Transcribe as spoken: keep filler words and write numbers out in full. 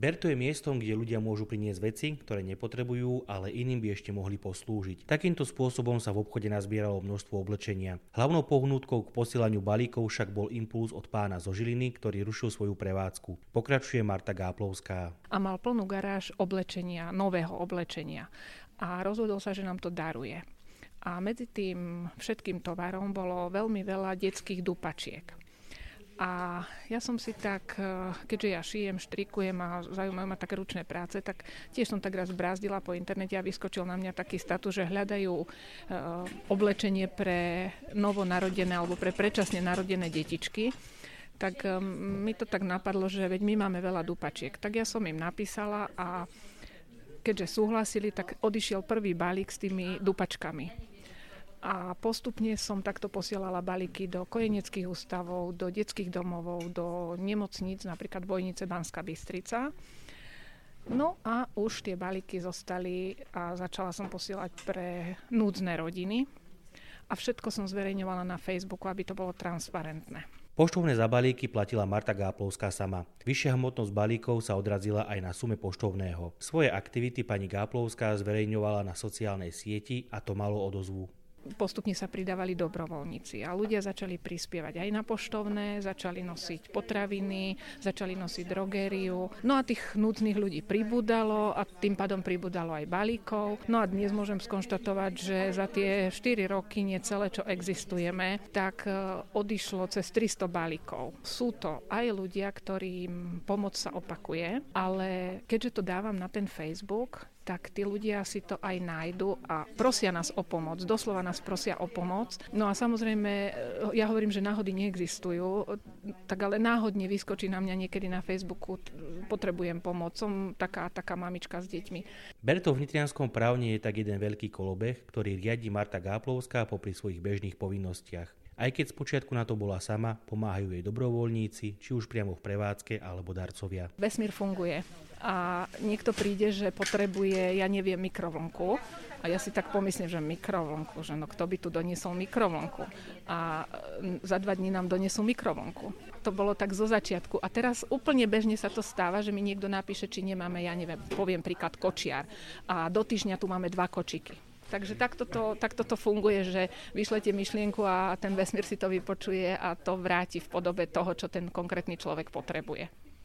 Berto je miestom, kde ľudia môžu priniesť veci, ktoré nepotrebujú, ale iným by ešte mohli poslúžiť. Takýmto spôsobom sa v obchode nazbieralo množstvo oblečenia. Hlavnou pohnútkou k posielaniu balíkov však bol impulz od pána zo Žiliny, ktorý rušil svoju prevádzku. Pokračuje Marta Gáplovská. A mal plnú garáž oblečenia, nového oblečenia. A rozhodol sa, že nám to daruje. A medzi tým všetkým tovarom bolo veľmi veľa detských dupačiek. A ja som si tak, keďže ja šijem, štrikujem a zaujímajú ma také ručné práce, tak tiež som tak raz brázdila po internete a vyskočil na mňa taký status, že hľadajú e, oblečenie pre novonarodené alebo pre predčasne narodené detičky. Tak e, mi to tak napadlo, že veď my máme veľa dupačiek. Tak ja som im napísala a keďže súhlasili, tak odišiel prvý balík s tými dupačkami. A postupne som takto posielala balíky do kojeneckých ústavov, do detských domovov, do nemocníc, napríklad Bojnice, Banská Bystrica. No a už tie balíky zostali a začala som posielať pre núdzne rodiny. A všetko som zverejňovala na Facebooku, aby to bolo transparentné. Poštovné za balíky platila Marta Gáplovská sama. Vyššia hmotnosť balíkov sa odrazila aj na sume poštovného. Svoje aktivity pani Gáplovská zverejňovala na sociálnej sieti a to malo odozvu. Postupne sa pridávali dobrovoľníci a ľudia začali prispievať aj na poštovné, začali nosiť potraviny, začali nosiť drogériu. No a tých núdznych ľudí pribúdalo a tým pádom pribúdalo aj balíkov. No a dnes môžem skonštatovať, že za tie štyri roky necelé, čo existujeme, tak odišlo cez tristo balíkov. Sú to aj ľudia, ktorým pomoc sa opakuje, ale keďže to dávam na ten Facebook, tak tí ľudia si to aj nájdu a prosia nás o pomoc. Doslova nás prosia o pomoc. No a samozrejme, ja hovorím, že náhody neexistujú, tak ale náhodne vyskočí na mňa niekedy na Facebooku, potrebujem pomoc, som taká, taká mamička s deťmi. Berto v nitrianskom Právne je tak jeden veľký kolobeh, ktorý riadi Marta Gáplovská popri svojich bežných povinnostiach. Aj keď spočiatku na to bola sama, pomáhajú jej dobrovoľníci, či už priamo v prevádzke alebo darcovia. Vesmír funguje a niekto príde, že potrebuje, ja neviem, mikrovlnku a ja si tak pomyslím, že mikrovlnku, že no kto by tu doniesol mikrovlnku a za dva dní nám doniesol mikrovlnku. To bolo tak zo začiatku a teraz úplne bežne sa to stáva, že mi niekto napíše, či nemáme, ja neviem, poviem príklad kočiar a do týždňa tu máme dva kočiky. Takže takto to, takto to funguje, že vyšlete myšlienku a ten vesmír si to vypočuje a to vráti v podobe toho, čo ten konkrétny človek potrebuje.